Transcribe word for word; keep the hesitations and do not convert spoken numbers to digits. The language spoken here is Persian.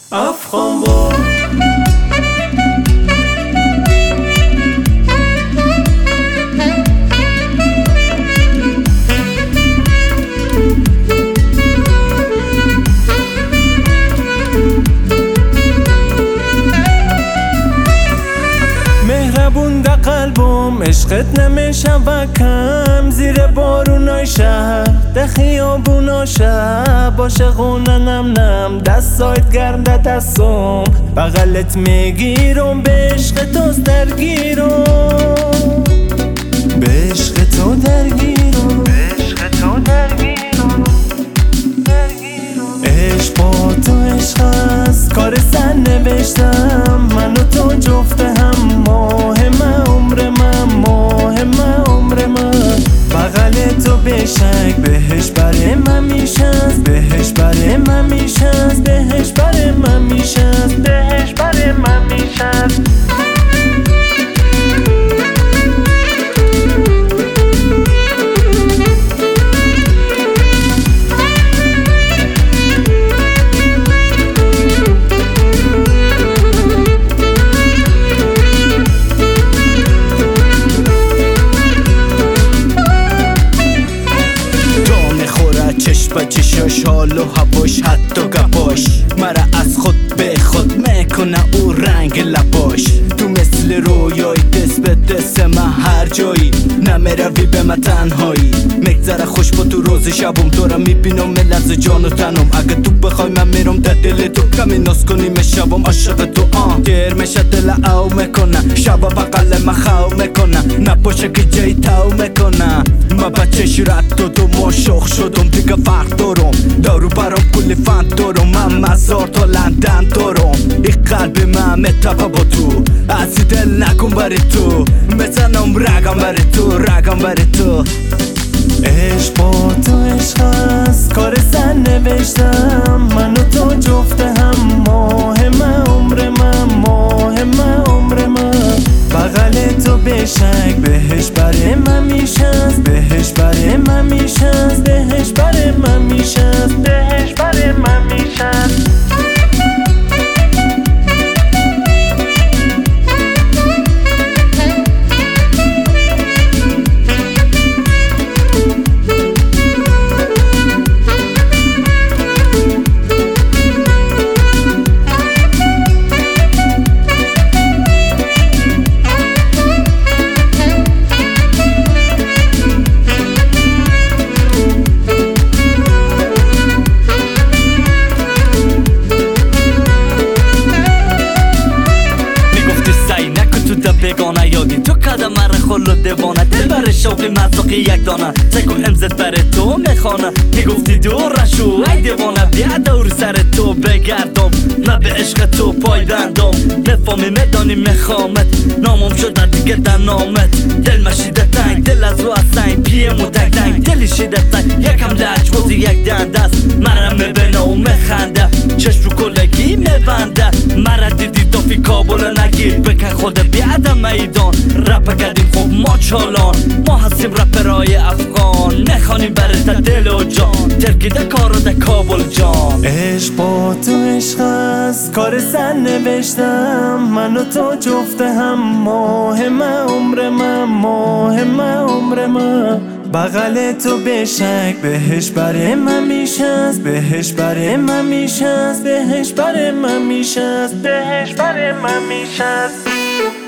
افغان با مهربون ده قلبم عشقت نمیشم کم زیر بارونای شهر ده خیابونا شب عاشقونه نم نم دستایت گرم ده دستم بغلت میگیرم به عشق تو درگیرم به عشق تو درگیرم به عشق تو درگیرم عشق با تو عشق است کار سن نوشتم من و تو جفت هم ماه من عمر من ماه من عمر من بغل تو بشک بهش برای من میشست بهش برای من میشست بهش برای من میشست بهش برای من میشست چشم چشاش حال و هواش حتی گپاش مرا از خود به خود میکنه او رنگ لباش تو مثل رویای دست به دست من هر جایی نمیروی به من تنهایی مگذره خوش با تو روز شبم دارم میبینم ملرز جان و تنم اگه تو بخوای من میرم در دل تو کمی ناز کنیم شبم عاشق تو آن دیر میشه دل او میکنه شبا بقل من خو میکنه نباشه که جای تو میکنه من بچه شیرت دادم و شخ شدم دیگه فرق دارم دارو برام کلی فند دارم من مزار تا لندن دارم این قلب من متفه با تو از دل نکن بری تو بزنم رگم بری تو رگم بری تو عشق با تو عشق است کار سن نوشتم من و تو جفت هم ماه من عمر من ماه من عمر من بغل تو بشک بهش برای من میشست بهش برای من میشست بهش برای من میشست بهش برای من میشست بگانه یادی تو کدم مره خلو دیوانه دل بر شوقی مزاقی یک دانه سکو امزت بر تو میخانه میگفتی دور شو ای دیوانه بیا دور سر تو بگردم نه به عشق تو پایبندم نفامی میدانی میخوامت نامم شده دیگه در نامت دل مشیده تنگ دل از رو از سنگ پیمو تک تنگ دلی شیده تنگ یکم لجبازی یک دنده است مرا میبینه و میخنده چشم رو کلگی میبنده مرا دیدی دافی کابل نگیر بکن خود بیادم میدان رپ کردیم خوب ما چالان ما هستیم رپرای افغان نخوانیم برت دل و جان ترکیده کارو ده کابل جان عشق با تو عشق است کار سن نوشتم من و تو جفت هم ماه من عمر من ماه من عمر من بغل تو بشک بهش برای من میشست بهش برای من میشست بهش برای من میشست بهش برای من میشست